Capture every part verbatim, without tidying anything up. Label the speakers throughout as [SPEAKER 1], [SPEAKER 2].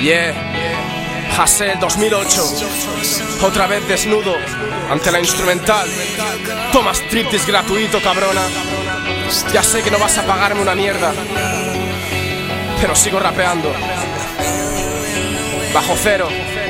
[SPEAKER 1] Yeah, Hassel dos mil ocho. Otra vez desnudo ante la instrumental. Toma striptease gratuito, cabrona. Ya sé que no vas a pagarme una mierda, pero sigo rapeando. Bajo cero.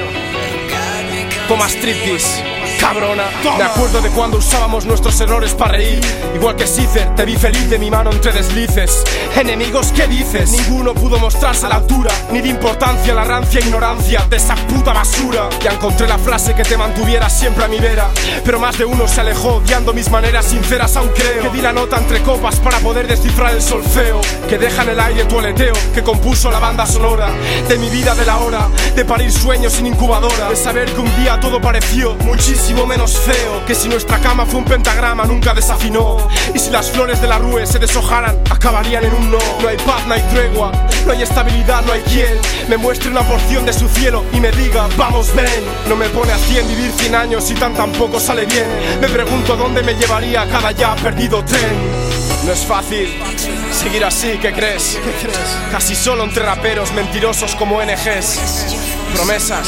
[SPEAKER 1] Toma striptease, cabrona. Me acuerdo de cuando usábamos nuestros errores para reír. Igual que Cicer, te vi feliz de mi mano entre deslices. Enemigos, ¿qué dices? Ninguno pudo mostrarse a la altura, ni de importancia la rancia ignorancia de esa puta basura. Ya encontré la frase que te mantuviera siempre a mi vera, pero más de uno se alejó odiando mis maneras sinceras. Aún creo que di la nota entre copas para poder descifrar el solfeo que deja en el aire tu aleteo, que compuso la banda sonora de mi vida, de la hora de parir sueños sin incubadora, de saber que un día todo pareció muchísimo menos feo, que si nuestra cama fue un pentagrama nunca desafinó, y si las flores de la rue se deshojaran acabarían en un no. No hay paz, no hay tregua, no hay estabilidad, no hay quien me muestre una porción de su cielo y me diga vamos ven. No me pone a cien vivir cien años y tan tampoco sale bien. Me pregunto dónde me llevaría cada ya perdido tren. No es fácil seguir así, ¿qué crees? ¿Qué crees? Casi solo entre raperos mentirosos como O N Ges. Promesas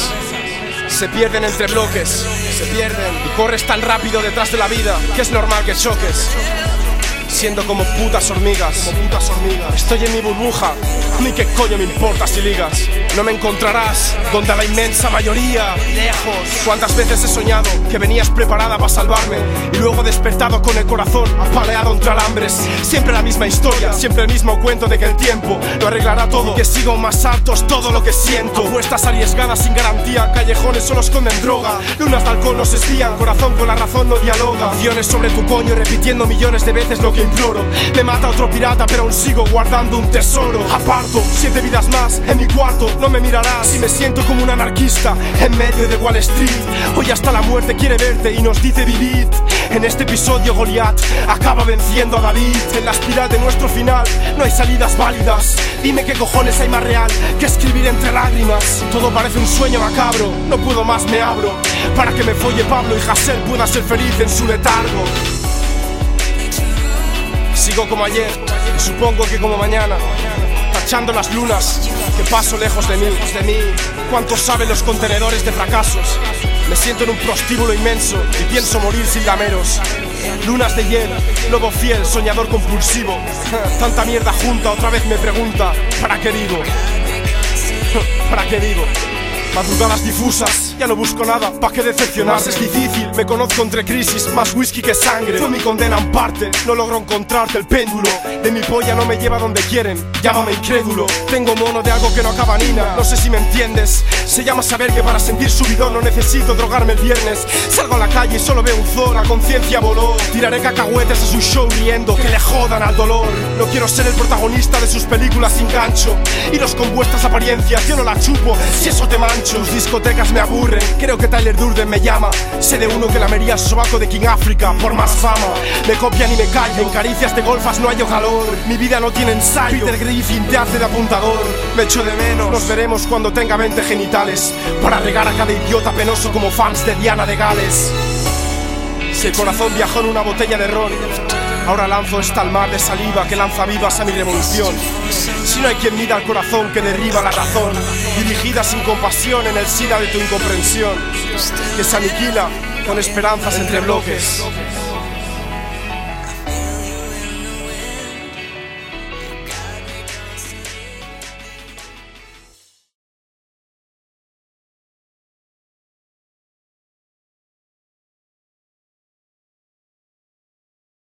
[SPEAKER 1] se pierden entre bloques, se pierden, y corres tan rápido detrás de la vida que es normal que choques, siendo como putas hormigas, como putas hormigas. Estoy en mi burbuja, a mí qué coño me importa si ligas. No me encontrarás donde la inmensa mayoría, lejos. Cuántas veces he soñado que venías preparada para salvarme y luego despertado con el corazón apaleado entre alambres. Siempre la misma historia, siempre el mismo cuento de que el tiempo lo arreglará todo, que sigo más altos todo lo que siento. Apuestas arriesgadas sin garantía, callejones solo esconden droga, lunas de alcohol nos estían, corazón con la razón no dialoga. Acciones sobre tu coño repitiendo millones de veces lo que imploro. Me mata otro pirata pero aún sigo guardando un tesoro. Aparto siete vidas más en mi cuarto, no me mirarás y me siento como un anarquista en medio de Wall Street. Hoy hasta la muerte quiere verte y nos dice vivid. En este episodio Goliat acaba venciendo a David. En la espiral de nuestro final no hay salidas válidas. Dime qué cojones hay más real que escribir entre lágrimas. Todo parece un sueño macabro, no puedo más, me abro para que me folle Pablo y Hassel pueda ser feliz en su letargo. Sigo como ayer y supongo que como mañana, tachando las lunas que paso lejos de mí, de mí. ¿Cuántos saben los contenedores de fracasos? Me siento en un prostíbulo inmenso y pienso morir sin lameros. Lunas de hiel, lobo fiel, soñador compulsivo. Tanta mierda junta, otra vez me pregunta ¿para qué vivo? ¿Para qué vivo? Madrugadas difusas, ya no busco nada, ¿pa' qué decepcionar? Más es difícil, me conozco entre crisis, más whisky que sangre. Fue mi condena en parte, no logro encontrarte el péndulo de mi polla no me lleva donde quieren, llámame incrédulo. Tengo mono de algo que no acaba Nina, no sé si me entiendes. Se llama saber que para sentir subidón no necesito drogarme el viernes. Salgo a la calle y solo veo un zoo, la conciencia voló. Tiraré cacahuetes a su show riendo, que le jodan al dolor. No quiero ser el protagonista de sus películas sin gancho, iros con vuestras apariencias, yo no la chupo, si eso te mancha. Sus discotecas me aburren, creo que Tyler Durden me llama. Sé de uno que lamería el sobaco de King Africa por más fama. Me copian y me callo, en caricias de golfas no hallo calor. Mi vida no tiene ensayo, Peter Griffin te hace de apuntador. Me echo de menos, nos veremos cuando tenga veinte genitales para regar a cada idiota penoso como fans de Diana de Gales. Si el corazón viajó en una botella de ron, ahora lanzo esta al mar de saliva que lanza vivas a mi revolución. Si no hay quien mida el corazón que derriba la razón, dirigida sin compasión en el SIDA de tu incomprensión, que se aniquila con esperanzas entre bloques.